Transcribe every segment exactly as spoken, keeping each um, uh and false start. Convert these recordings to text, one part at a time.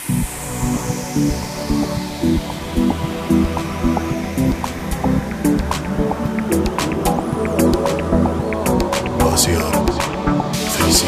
بازیار فیزی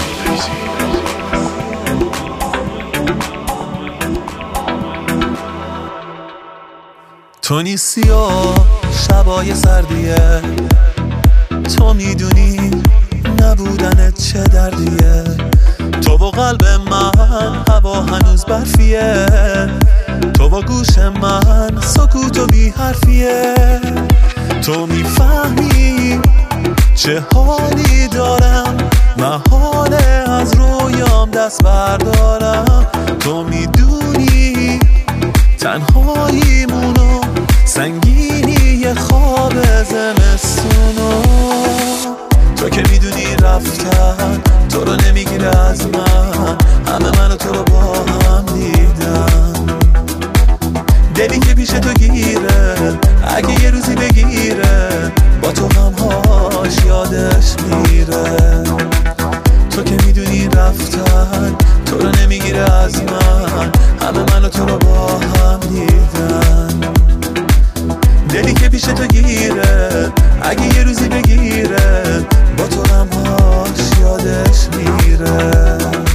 تو نیستی و شبای سردیه، تو میدونی نبودنت چه دردیه، تو با قلب من هوا هنوز برفیه، تو با گوش من سکوت و بی حرفیه، تو میفهمی چه حالی دارم، محاله از رویام دست بردارم، تو میدونی تنهاییمونو سنگینی خواب زمستونو، تو که میدونی رفتن تو رو نمیگیره از من، همه منو تو رو با هم دیدم، دلی که پیش تو گیره اگه یه روزی بگیره با تو غمهاش یادش میره، تو که میدونی رفتن تو رو نمیگیره از من، همه منو تو رو با هم دیدن، دلی که پیش تو گیره اگه یه روزی بگیره با تو غمهاش یادش میره.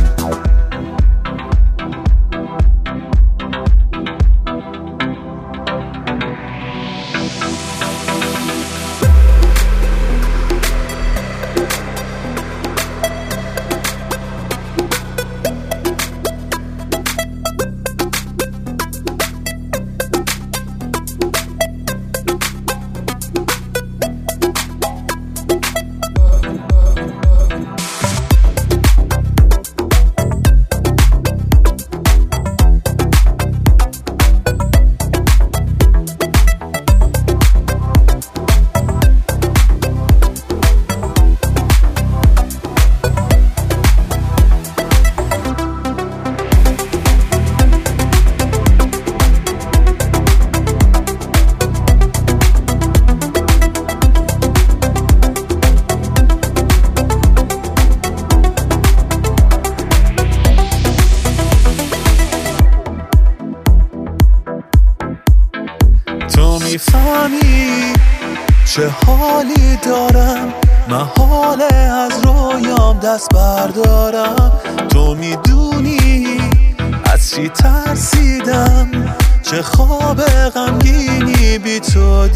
تو میفهمی چه حالی دارم، محاله از رویام دست بردارم، تو میدونی از چی ترسیدم، چه خواب غمگینی بی تو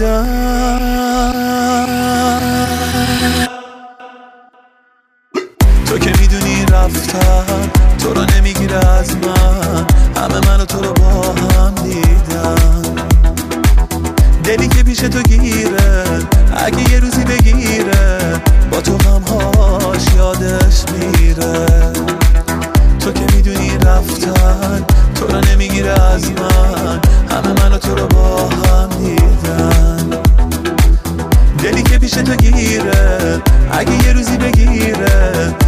دیدم، تو که میدونی رفتن تو رو نمیگیره از من، همه منو تو رو با هم دیدم، دلی که پیش تو گیره اگه یه روزی بگیره با تو غمهاش یادش میره، تو که میدونی رفتن تو رو نمیگیره از من، همه منو تو رو با هم دیدن، دلی که پیش تو گیره اگه یه روزی بگیره